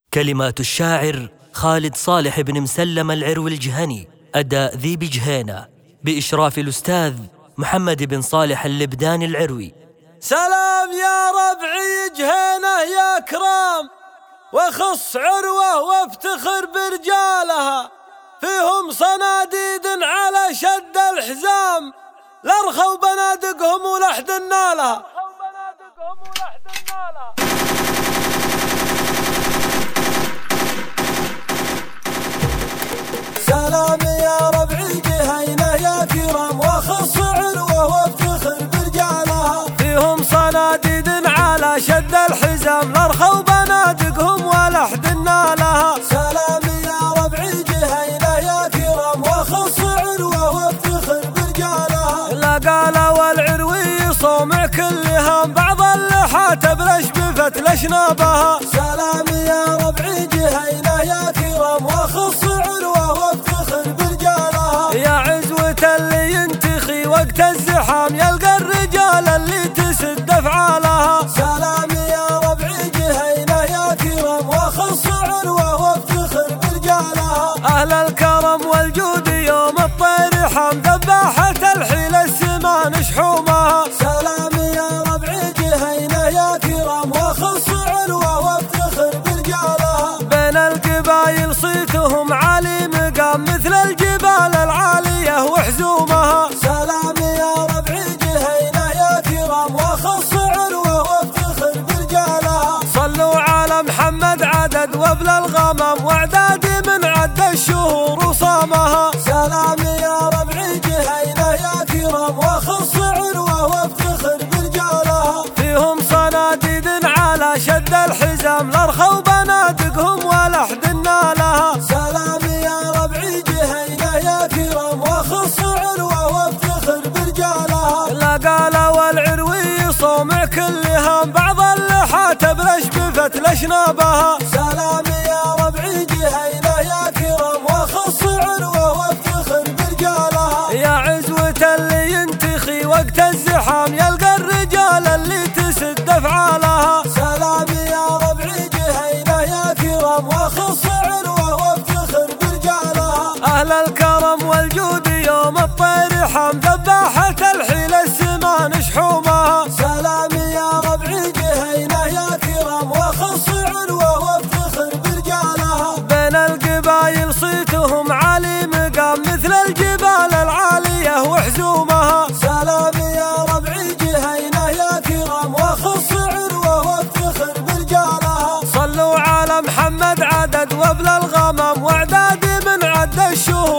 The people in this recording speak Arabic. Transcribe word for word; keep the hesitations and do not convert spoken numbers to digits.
كلمات الشاعر خالد صالح بن مسلم العروي الجهني، أداء ذي بجهينة، بإشراف الأستاذ محمد بن صالح اللبداني العروي. سلام يا ربعي جهينة يا كرام، وخص عروة وافتخر برجالها، فيهم صناديد على شد الحزام، لرخوا بنادقهم ولحد النالها. سلام يا ربعي جهينة يا كرام، وخص عروة وافتخر برجالها، فيهم صناديد على شد الحزام، لرخوا بنادقهم ولحد النالها. سلام يا ربعي جهينة يا كرام، وخص عروة وافتخر برجالها، لا قال والعروي صومع كلهم، بعض اللحات بلش بفتل شنابها. سلام يا ربعي جهينة يا كرام، وخص عروة وافتخر برجالها، يا عزوة اللي ينتخي وقت الزحام، يلقى الرجال اللي تسد افعالها. سلام يا ربعي جهينة يا كرام، وخص عروة وافتخر برجالها، اهل الكرم والجود يوم الطير حام، ذباحة الحيل السمان شحومها. سلام يا ربعي جهينة يا كرام، وخص عروة وافتخر برجالها، بين القبايل صيتهم عالي مقام، مثل الجبال العالية وحزومها. سلام يا ربعي جهينة يا كرام، وخص عروة وافتخر برجالها، صلوا على محمد عدد وابل الغمام، واعدادي من عد الشهور وصامها. سلام يا ربعي جهينة يا كرام، وخص عروة وافتخر برجالها، فيهم صناديد على شد الحزام، لرخوا بنادقهم ولحد النالها. سلام يا ربعي جهينة يا كرام، وخص عروة وافتخر برجالها، لا قال والعروي صومع كلهم، بعض اللحات بلش بفتل شنابها. سلام يا ربعي جهينة يا كرام، وخص عروة وافتخر برجالها، يا عزوة اللي ينتخي وقت الزحام، يلقى الرجال اللي تسد افعالها. سلام يا ربعي جهينة يا كرام، وخص عروة وافتخر برجالها، اهل الكرم والجود يوم الطير حام، ذباحة الحيل السمان شحومها. سلام يا ربعي جهينة يا كرام، وخص عروة وافتخر برجالها، بين القبايل صيتهم عالي مقام، مثل الجبال العالية وحزومها. سلام يا ربعي جهينة يا كرام، وخص عروة وافتخر برجالها، صلوا على محمد عدد وابل الغمام، واعدادي من عد الشهور